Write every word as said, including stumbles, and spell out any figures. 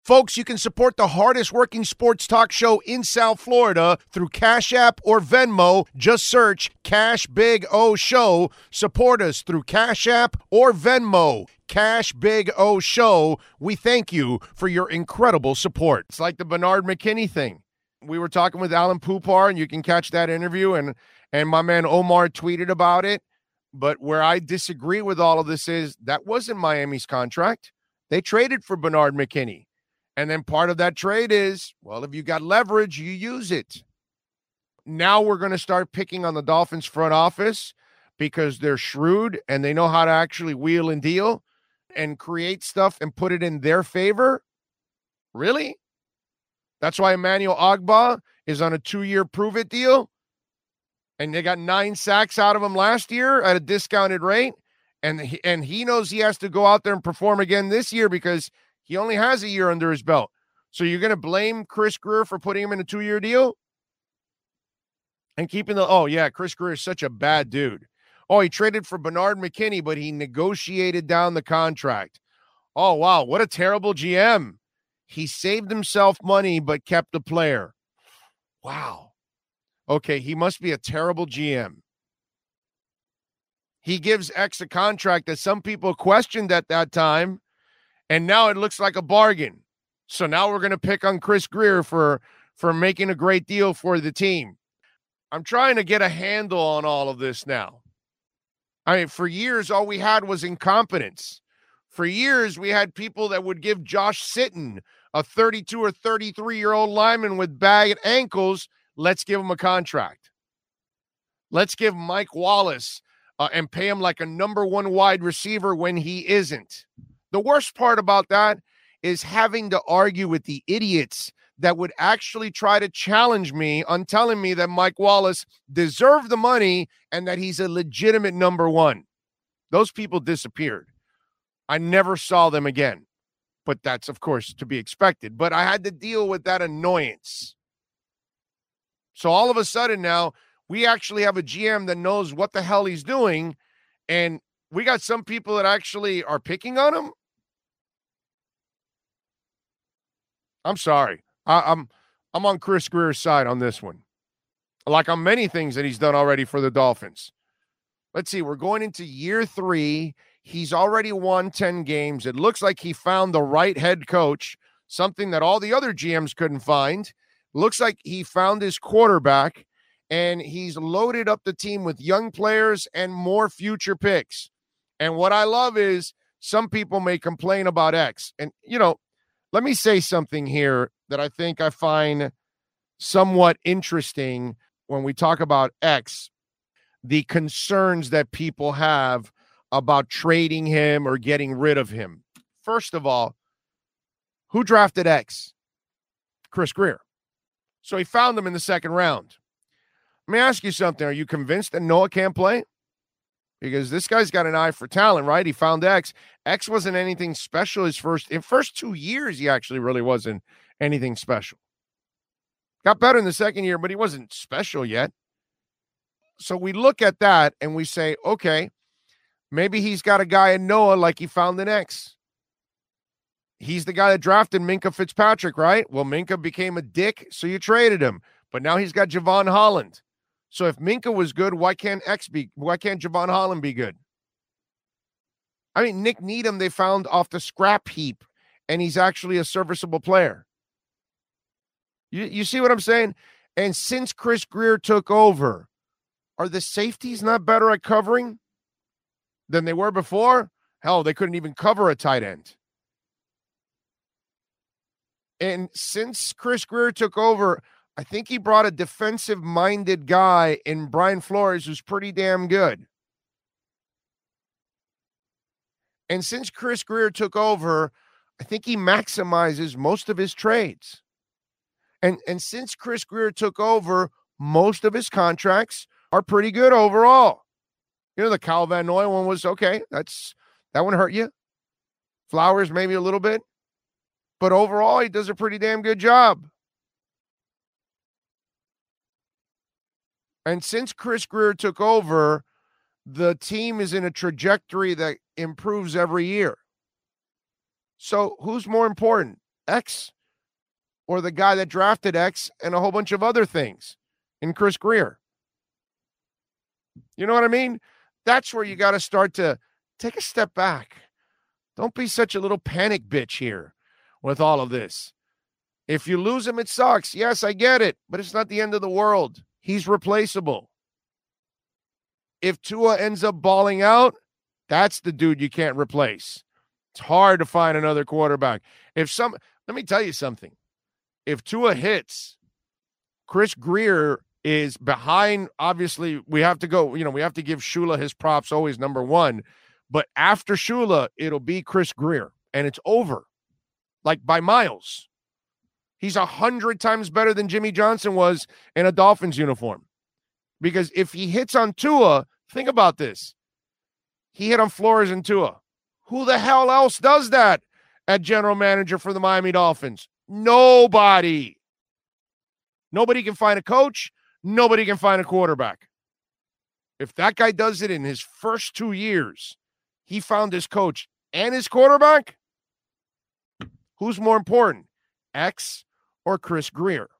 Folks, you can support the hardest working sports talk show in South Florida through Cash App or Venmo. Just search Cash Big O Show. Support us through Cash App or Venmo. Cash Big O Show. We thank you for your incredible support. It's like the Bernard McKinney thing. We were talking with Alan Poupar, and you can catch that interview, and, and my man Omar tweeted about it. But where I disagree with all of this is that wasn't Miami's contract. They traded for Bernard McKinney. And then part of that trade is, well, if you got leverage, you use it. Now we're going to start picking on the Dolphins front office because they're shrewd and they know how to actually wheel and deal and create stuff and put it in their favor. Really? That's why Emmanuel Ogbah is on a two-year prove-it deal. And they got nine sacks out of him last year at a discounted rate. And he, and he knows he has to go out there and perform again this year because he only has a year under his belt. So you're going to blame Chris Grier for putting him in a two-year deal? And keeping the, oh, yeah, Chris Grier is such a bad dude. Oh, he traded for Bernard McKinney, but he negotiated down the contract. Oh, wow, what a terrible G M. He saved himself money but kept the player. Wow. Okay, he must be a terrible G M. He gives X a contract that some people questioned at that time, and now it looks like a bargain. So now we're going to pick on Chris Grier for, for making a great deal for the team. I'm trying to get a handle on all of this now. I mean, for years, all we had was incompetence. For years, we had people that would give Josh Sitton, a thirty-two or thirty-three-year-old lineman with bad ankles, let's give him a contract. Let's give Mike Wallace uh, and pay him like a number one wide receiver when he isn't. The worst part about that is having to argue with the idiots that would actually try to challenge me on telling me that Mike Wallace deserved the money and that he's a legitimate number one. Those people disappeared. I never saw them again. But that's, of course, to be expected. But I had to deal with that annoyance. So all of a sudden now, we actually have a G M that knows what the hell he's doing, and we got some people that actually are picking on him. I'm sorry. I, I'm I'm on Chris Grier's side on this one. Like on many things that he's done already for the Dolphins. Let's see. We're going into year three. He's already won ten games. It looks like he found the right head coach, something that all the other G Ms couldn't find. Looks like he found his quarterback, and he's loaded up the team with young players and more future picks. And what I love is some people may complain about X. And, you know, let me say something here that I think I find somewhat interesting when we talk about X, the concerns that people have about trading him or getting rid of him. First of all, who drafted X? Chris Grier. So he found him in the second round. Let me ask you something. Are you convinced that Noah can't play? Because this guy's got an eye for talent, right? He found X. X wasn't anything special his first, in first two years, he actually really wasn't anything special. Got better in the second year, but he wasn't special yet. So we look at that and we say, okay, maybe he's got a guy in Noah like he found an X. He's the guy that drafted Minkah Fitzpatrick, right? Well, Minkah became a dick, so you traded him. But now he's got Javon Holland. So if Minkah was good, why can't X be? Why can't Javon Holland be good? I mean, Nick Needham they found off the scrap heap, and he's actually a serviceable player. You, you see what I'm saying? And since Chris Grier took over, are the safeties not better at covering than they were before? Hell, they couldn't even cover a tight end. And since Chris Grier took over, I think he brought a defensive-minded guy in Brian Flores who's pretty damn good. And since Chris Grier took over, I think he maximizes most of his trades. And, and since Chris Grier took over, most of his contracts are pretty good overall. You know, the Kyle Van Noy one was okay. That's that one hurt you. Flowers maybe a little bit. But overall, he does a pretty damn good job. And since Chris Grier took over, the team is in a trajectory that improves every year. So who's more important, X or the guy that drafted X and a whole bunch of other things in Chris Grier? You know what I mean? That's where you got to start to take a step back. Don't be such a little panic bitch here with all of this. If you lose him, it sucks. Yes, I get it, but it's not the end of the world. He's replaceable. If Tua ends up balling out, that's the dude you can't replace. It's hard to find another quarterback. If some, let me tell you something. If Tua hits, Chris Grier is behind. Obviously, we have to go, you know, we have to give Shula his props, always number one. But after Shula, it'll be Chris Grier, and it's over, like by miles. He's a hundred times better than Jimmy Johnson was in a Dolphins uniform. Because if he hits on Tua, think about this. He hit on Flores and Tua. Who the hell else does that at general manager for the Miami Dolphins? Nobody. Nobody can find a coach. Nobody can find a quarterback. If that guy does it in his first two years, he found his coach and his quarterback, who's more important, X or Chris Grier?